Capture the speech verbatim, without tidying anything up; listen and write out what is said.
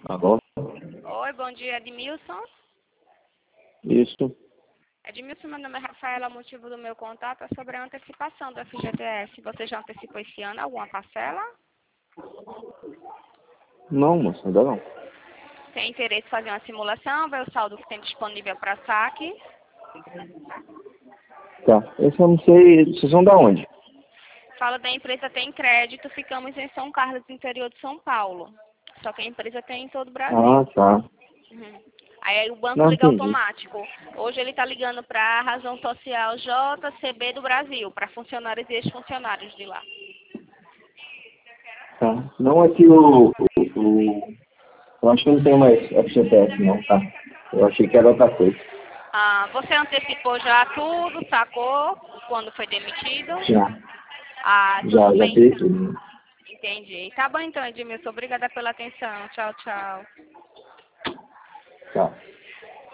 Alô? Oi, bom dia, Edmilson. Isso. Edmilson, meu nome é Rafaela, o motivo do meu contato é sobre a antecipação do F G T S. Você já antecipou esse ano alguma parcela? Não, moça, ainda não. Tem interesse em fazer uma simulação, ver o saldo que tem disponível para saque? Tá. Esse eu não sei. Vocês vão da onde? Fala da empresa Tem Crédito, ficamos em São Carlos, interior de São Paulo. Só que a empresa tem em todo o Ah, Brasil. tá. Uhum. Aí o banco Não liga entendi. automático. Hoje ele está ligando para a Razão Social J C B do Brasil, para funcionários e ex-funcionários de lá. Tá. Não é que o, o, o- Eu acho que não tem mais F G T S não, tá? Eu achei que era outra coisa. Ah, você antecipou já tudo, sacou? Quando foi demitido? Já. Ah, tudo Já, já bem fiz então. tudo. Entendi. Tá bom então, Edmilson. Obrigada pela atenção. Tchau, tchau. Tá.